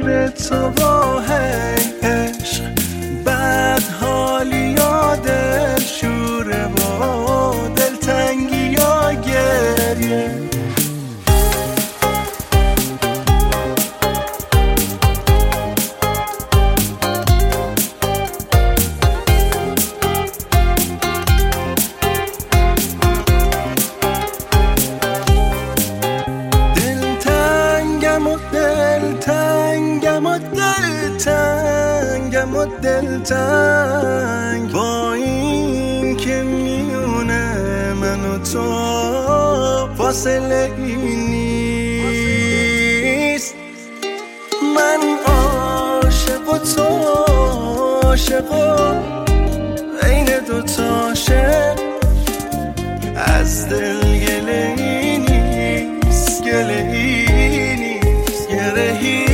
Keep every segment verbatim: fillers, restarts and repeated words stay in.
غیر تو با عشق بد حالی یا دل شوره و دلتنگی یا گریه. دلتنگم و دلتنگ با این که میونه من و تو فاصله ای نیست. من عاشق و تو عاشق و بین دوتا عاشق از دل گله ای نیست، گله ای نیست، گرهی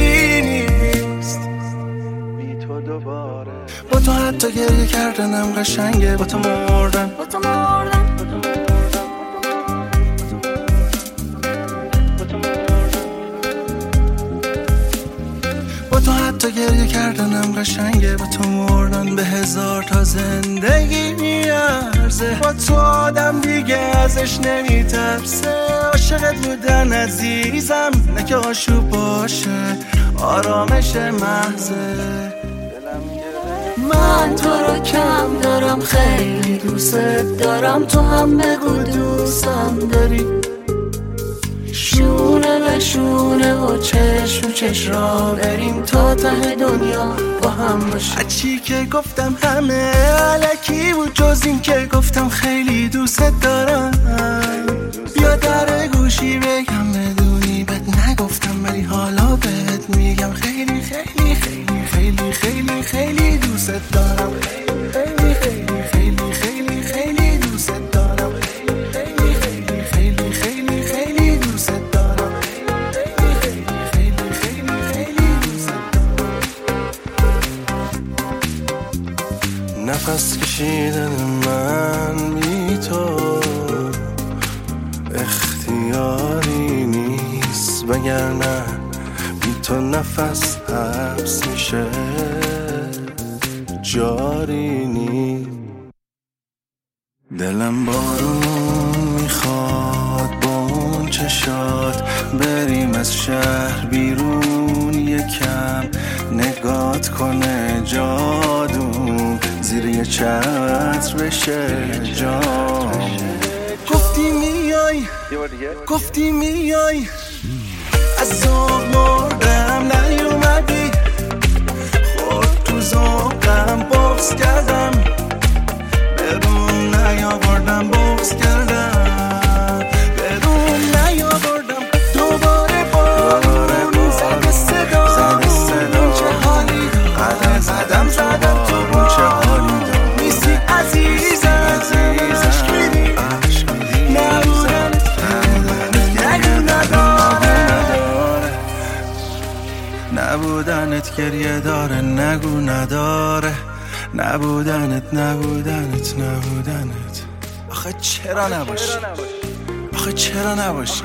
با تو حتی گریه کردنم قشنگه، با تو مردن با تو مردن با تو حتی گریه کردنم قشنگه، با تو مردن به هزار تا زندگی میارزه. با تو آدم دیگه ازش نمیترسه. عاشقت بودن عزیزم نه که آشوب باشه، آرامش محضه. من تو رو کم دارم، خیلی دوست دارم، تو هم بگو دوستم داری. شونه به شونه و چشم و چشم را بریم تا ته دنیا با هم باشیم. هرچی که گفتم همه علکی بود جز این که گفتم خیلی دوست دارم. بیا در گوشی بگم بدونی بهت نگفتم ولی حالا بهت میگم خیلی خیلی خیلی خیلی خیلی خیلی دوست دارم. خیلی خیلی خیلی خیلی خیلی دوست دارم. خیلی خیلی خیلی خیلی خیلی دوست دارم. خیلی خیلی خیلی خیلی دوست دارم. نفس کشیدن من بی تو اختیاری نیست، وگرنه بی تو نفس حبس میشه جاری نیست. دلم بارون میخواد با اون چشات بریم از شهر بیرون، یکم نگات کنه جادون زیر یه چتر بشه جام. گفتی میای گفتی میای از ذوق مردم نیومدی، خورد تو ذوقم بغض کردم، بدون نیاوردم بغض کردم، بدون نیاوردم. دوباره بارون زد صدا، اون چه حالی داره، زدم زدم تو بار نیستی عزیزم. عشق میدی نبودنت گریه داره، نگو نداره. نبودنت نبودنت نبودنت آخه چرا نباشی، آخه چرا نباشی.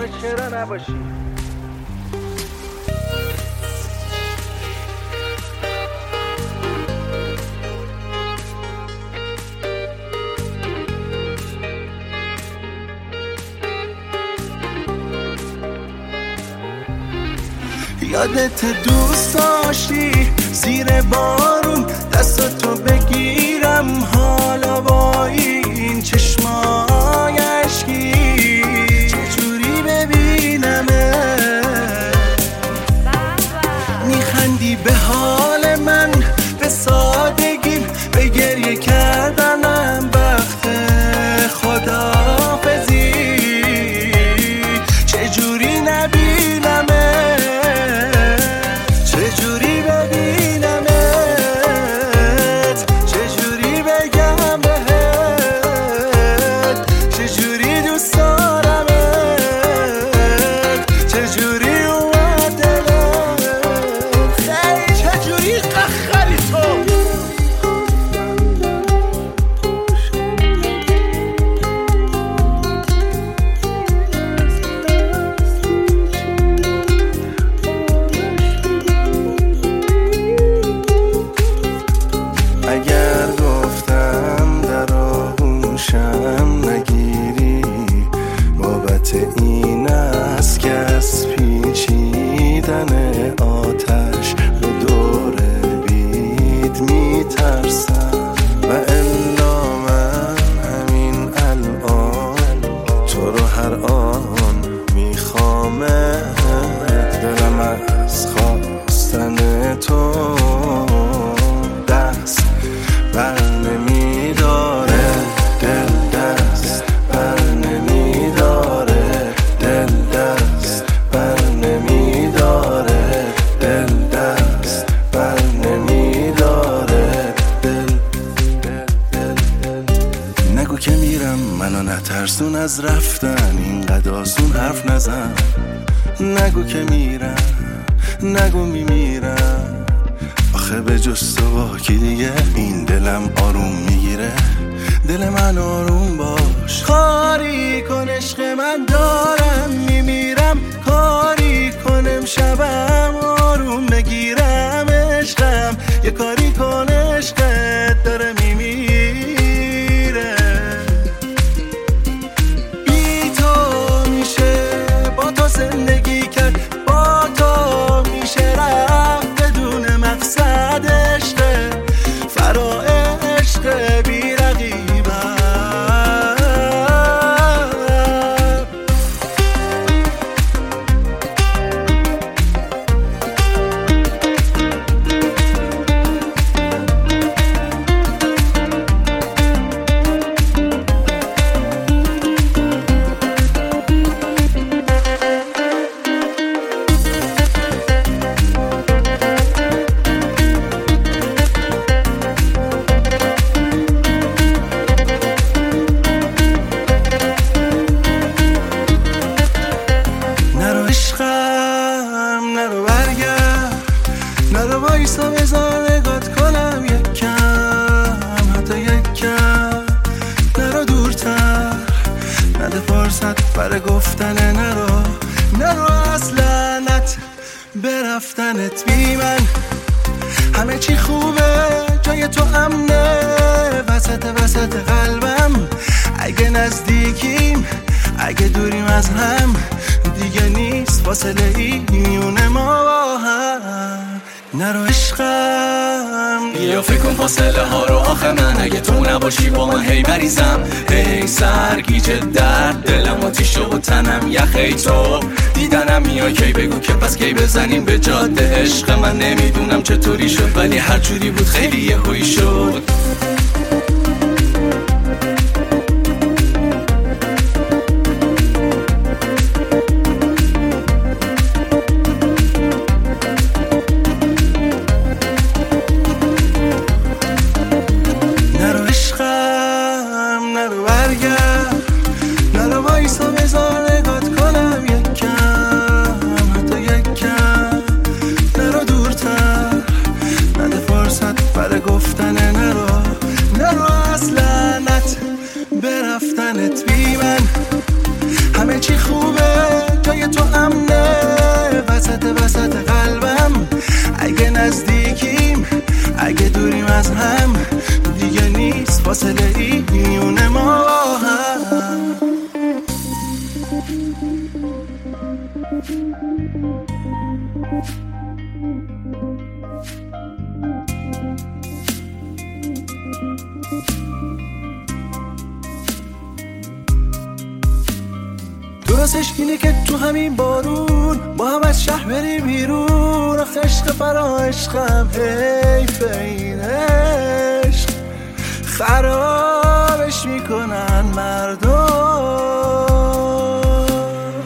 یادت دوست داشتی زیر بارون دستاتو بگیرم، حالا با این چشمای اشکی چجوری ببینمه. میخندی به حال من، به سادگیم، به گریه کردنم وقت خداحافظی چجوری نبینمه، چجوری ببینمت، چجوری بگیرمت. علت این است که از پیچیدن آتش رو دور بید میترسم و الا من همین الان تو رو هر آن میخوامه دلم از خواستن تو دست بر نمیداره دل دست بر نمیداره دل دست بر نمیداره دل دست بر نمیداره دل دل دل دل نگو که میرم منو نترسون از رفتن اینقدر آسون حرف نزن نگو که میرم نگو میمیرم آخه به جز تو با کی دیگه این دلم آروم میگیره دل من آروم باش کاری کن عشق من دارم میمیرم کاری کنم شبم آروم بگیرم عشقم یه کاری کن عشقت داره میمیره بی تو میشه با تو زندگی کرد با تو میشه رفت بدون مقصد عشق فرا عشق بی رقیبم نرو برگرد نرو وایسا بذار نگات کنم یک کم حتی یک کم نرو دورتر نده فرصت برای گفتن نرو نرو اصلا نت برفتنت بی من همه چی خوبه جای تو امنه وسط وسط قلبم اگه نزدیکیم اگه دوریم از هم دیگه نیست فاصله ای میونه ما با هم نرو عشقم یا فکر کن فاصله ها رو آخه من اگه تو نباشی با من هی مریضم هی سرگیج درد دلم آتیشه و تنم یخی تو دیدنم میای کی بگو که پس کی بزنیم به جاده عشق من نمیدونم چطوری شد ولی هر جوری بود خیلی یهویی شد نرو وایسا بذار نگات کنم یک کم حتی یک کم نرو دورتر نده فرصت برای گفتن نرو نرو اصلا نت برفتنت بی من همه چی خوبه جای تو امنه وسط وسط قلبم اگه نزدیکیم اگه دوریم از هم دیگه نیست فاصله ای میونه ما با هم درستش اینه که تو همین بارون با هم از شهر بری بیرون آخه عشق فرا عشقم حیف این عشق خرابش میکنن مردم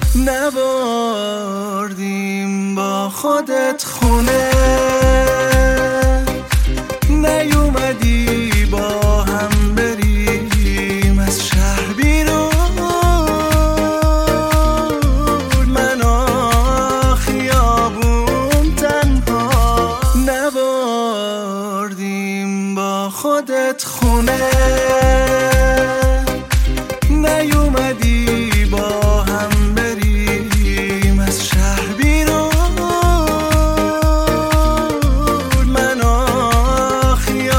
نبردیم با خودت خونه نیومدی با هم بریم از شهر بیرون من و خیابون تنها نبردیم با خودت خونه نیومدی با هم بریم از شهر بیرون من و خیابون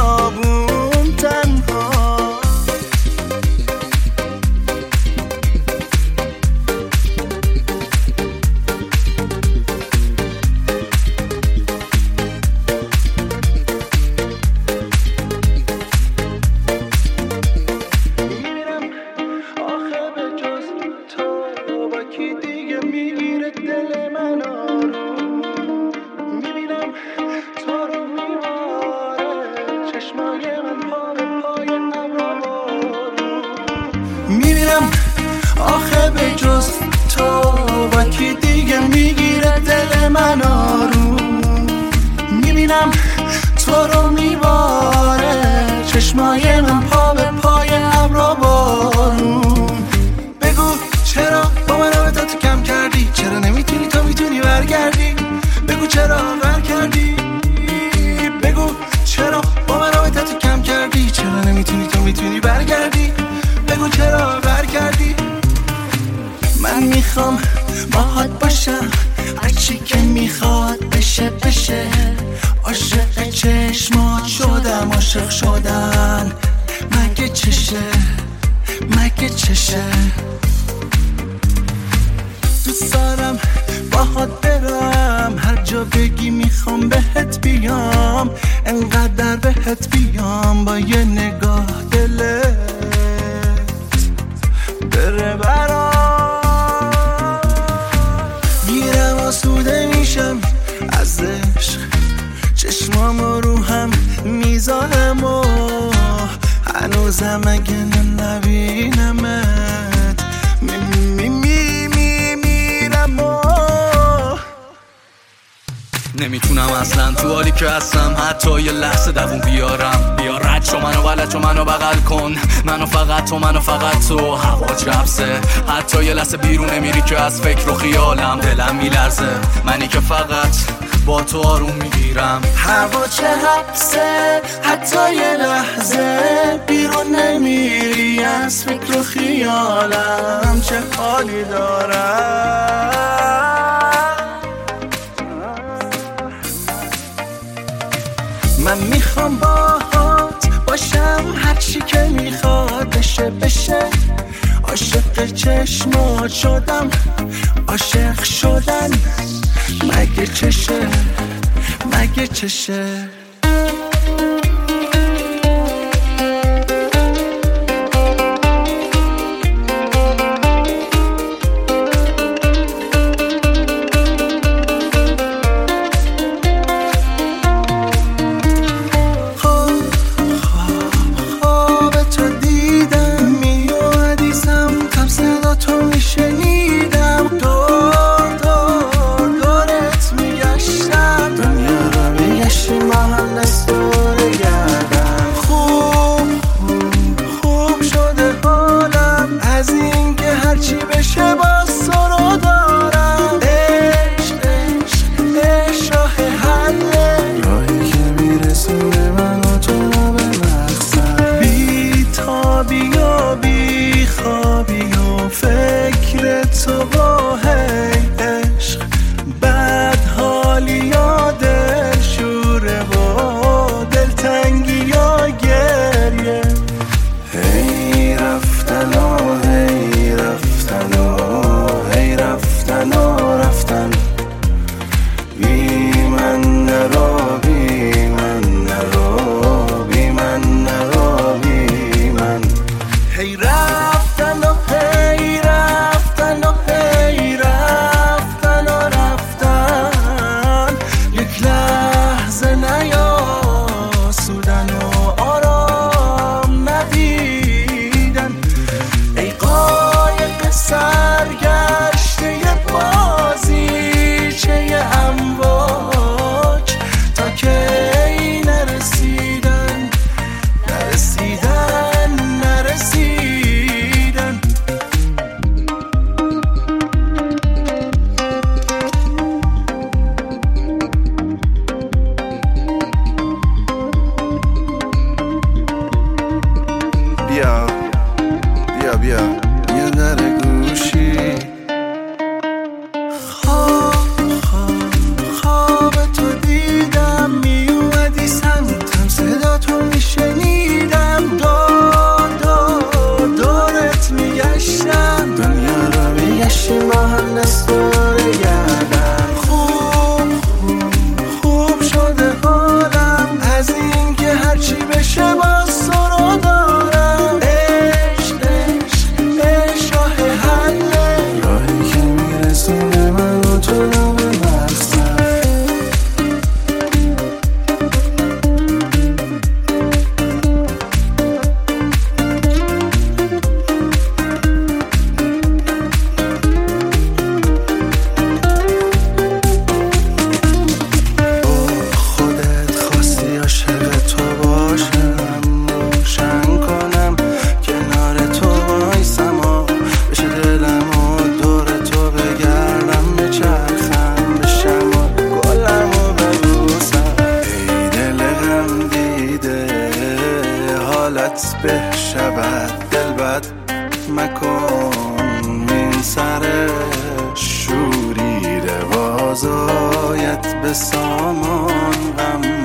یکی دیگه میگیره دل من آروم. میبینم تو رو میباره چشمای من پا به پای ابرو. میبینم آخه به جز تو با کی دیگه میگیره دل من آروم. میبینم تو رو میباره چشمای من پا به پای ابرو بارون. بگو چرا با من رابطه تو کم کردی؟ چرا نمیتونی تو میتونی برگردی؟ بگو چرا غر کردی؟ بگو چرا با من رابطه تو کم کردی؟ چرا نمیتونی تو میتونی برگردی؟ بگو چرا غر کردی؟ من میخوام باهات باشم هرچی که میخواد بشه بشه. عاشق چشمات شدم عاشق شدن مگه چشه مگه چشه. دوست دارم باهات برم هر جا بگی میخوام بهت بیام. انقدر بهت بیام با یه نگاه دلت بره برام. گیرم آسوده میشم از عشق چشمام رو هم میذارم و هنوزم اگه نبینمت می می می می میرم و نمیتونم اصلا تو حالی که هستم حتی یه لحظه دووم بیارم. بیا رد شو منو ولد شو منو بغل کن منو فقط تو منو فقط تو. هوا چپسه حتی یه لحظه بیرون نمیری که از فکر و خیالم دلم میلرزه. منی که فقط با تو آروم میگیرم. هوا چه حبسه حتی یه لحظه بیرون نمیری از فکر و خیالم چه حالی دارم. من میخوام باهات باشم هرچی که میخواد بشه بشه. عاشق چشمات شدم عاشق شدن مگه چشه مگه چشه. My فضایت به سامان غم